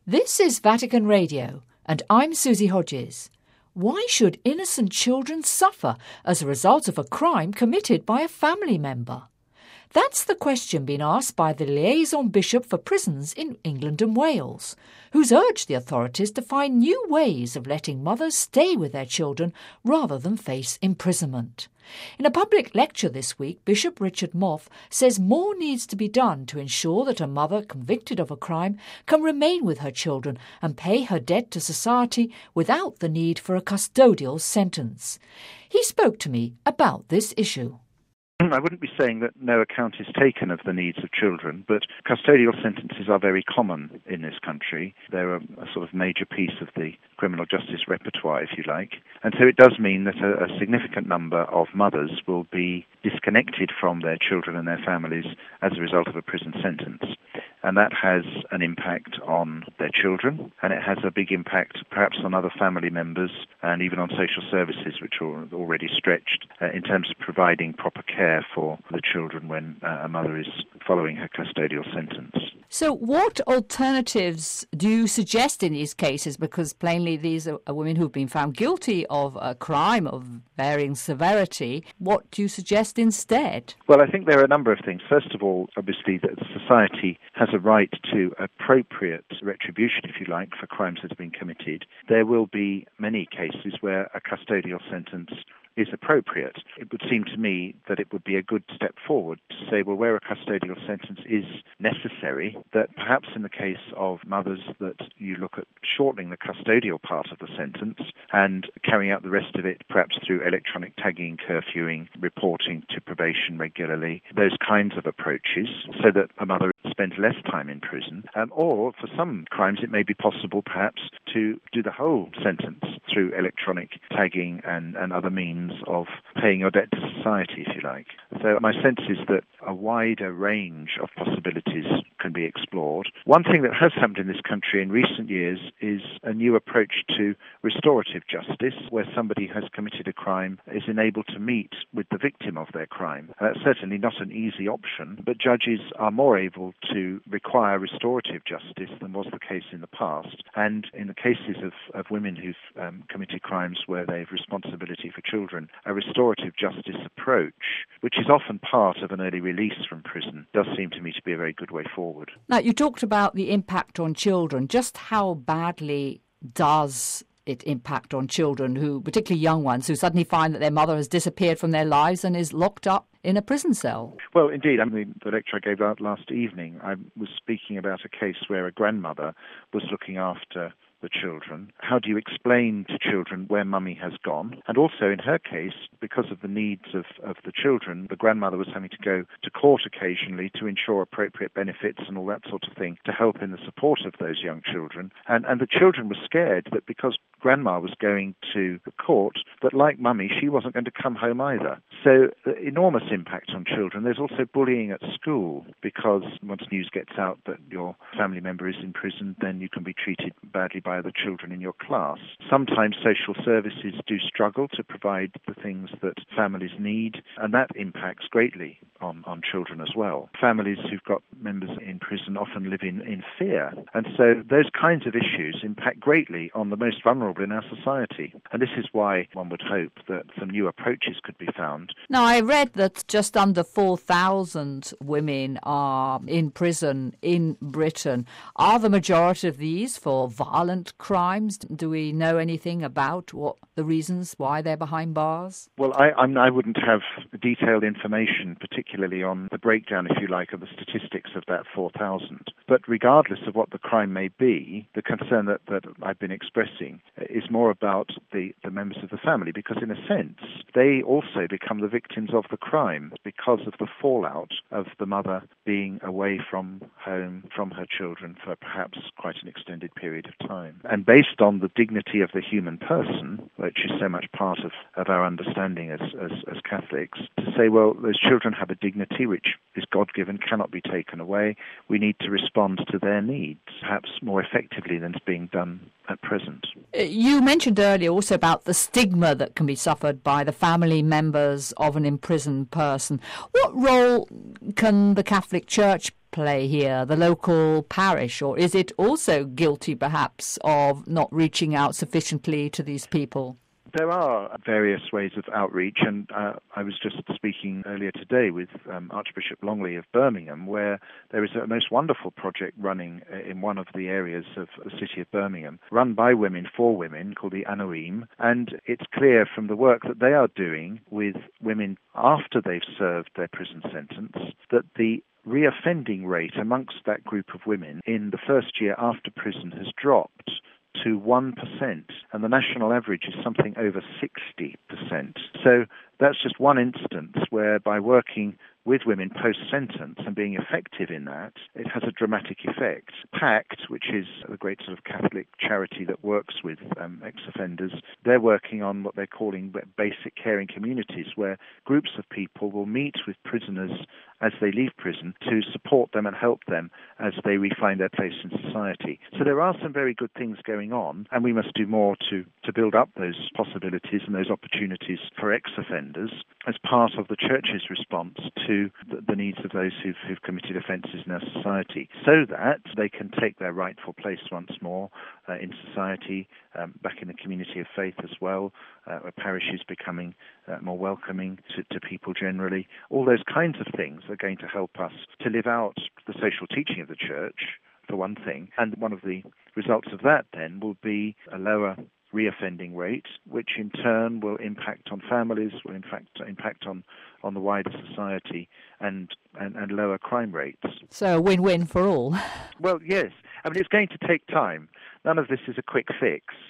This is Vatican Radio, and I'm Susie Hodges. Why should innocent children suffer as a result of a crime committed by a family member? That's the question being asked by the liaison bishop for prisons in England and Wales, who's urged the authorities to find new ways of letting mothers stay with their children rather than face imprisonment. In a public lecture this week, Bishop Richard Moff says more needs to be done to ensure that a mother convicted of a crime can remain with her children and pay her debt to society without the need for a custodial sentence. He spoke to me about this issue. I wouldn't be saying that no account is taken of the needs of children, but custodial sentences are very common in this country. They're a sort of major piece of the criminal justice repertoire, if you like. And so it does mean that a significant number of mothers will be disconnected from their children and their families as a result of a prison sentence. And that has an impact on their children, and it has a big impact perhaps on other family members and even on social services, which are already stretched in terms of providing proper care for the children when a mother is following her custodial sentence. So what alternatives do you suggest in these cases? Because plainly these are women who've been found guilty of a crime of varying severity. What do you suggest instead? Well, I think there are a number of things. First of all, obviously, that society has a right to appropriate retribution, if you like, for crimes that have been committed. There will be many cases where a custodial sentence is appropriate. It would seem to me that it would be a good step forward to say, well, where a custodial sentence is necessary, that perhaps in the case of mothers that you look at shortening the custodial part of the sentence and carrying out the rest of it perhaps through electronic tagging, curfewing, reporting to probation regularly, those kinds of approaches, so that a mother spends less time in prison. Or for some crimes it may be possible perhaps to do the whole sentence through electronic tagging and other means of paying your debt to society, if you like. So my sense is that a wider range of possibilities can be explored. One thing that has happened in this country in recent years is a new approach to restorative justice, where somebody has committed a crime is enabled to meet with the victim of their crime. That's certainly not an easy option, but judges are more able to require restorative justice than was the case in the past. And in the cases of women who've committed crimes where they have responsibility for children, a restorative justice approach, which is often part of an early release from prison, does seem to me to be a very good way forward. Now, you talked about the impact on children. Just how badly does it impact on children, who, particularly young ones, who suddenly find that their mother has disappeared from their lives and is locked up in a prison cell? Well, indeed. The lecture I gave out last evening, I was speaking about a case where a grandmother was looking after the children. How do you explain to children where mummy has gone? And also in her case, because of the needs of the children, the grandmother was having to go to court occasionally to ensure appropriate benefits and all that sort of thing to help in the support of those young children. And the children were scared that because grandma was going to the court, that like mummy, she wasn't going to come home either. So enormous impact on children. There's also bullying at school, because once news gets out that your family member is in prison, then you can be treated badly by other children in your class. Sometimes social services do struggle to provide the things that families need, and that impacts greatly on children as well. Families who've got members in prison often live in fear, and so those kinds of issues impact greatly on the most vulnerable in our society. And this is why one would hope that some new approaches could be found. Now, I read that just under 4,000 women are in prison in Britain. Are the majority of these for violent crimes? Do we know anything about what the reasons why they're behind bars? Well, I wouldn't have detailed information, particularly on the breakdown, if you like, of the statistics of that 4,000. But regardless of what the crime may be, the concern that I've been expressing is more about the members of the family, because in a sense, they also become the victims of the crime because of the fallout of the mother being away from home, from her children for perhaps quite an extended period of time. And based on the dignity of the human person, which is so much part of our understanding as Catholics, to say, well, those children have a dignity which is God-given, cannot be taken away. We need to respond to their needs, perhaps more effectively than is being done at present. You mentioned earlier also about the stigma that can be suffered by the family members of an imprisoned person. What role can the Catholic Church play here? The local parish, or is it also guilty perhaps of not reaching out sufficiently to these people? There are various ways of outreach, and I was just speaking earlier today with Archbishop Longley of Birmingham, where there is a most wonderful project running in one of the areas of the city of Birmingham, run by women for women, called the Anoim, and it's clear from the work that they are doing with women after they've served their prison sentence that the reoffending rate amongst that group of women in the first year after prison has dropped to 1%, and the national average is something over 60%. So that's just one instance where, by working with women post-sentence and being effective in that, it has a dramatic effect. PACT, which is the great sort of Catholic charity that works with ex-offenders, they're working on what they're calling basic caring communities, where groups of people will meet with prisoners as they leave prison to support them and help them as they refine their place in society. So there are some very good things going on, and we must do more to build up those possibilities and those opportunities for ex-offenders as part of the Church's response to the needs of those who've committed offences in our society, so that they can take their rightful place once more in society, back in the community of faith as well, where parishes becoming more welcoming to people generally. All those kinds of things are going to help us to live out the social teaching of the Church, for one thing, and one of the results of that then will be a lower reoffending rate, which in turn will impact on families, will in fact impact on the wider society, and lower crime rates. So a win-win for all. Well, yes. I mean, it's going to take time. None of this is a quick fix.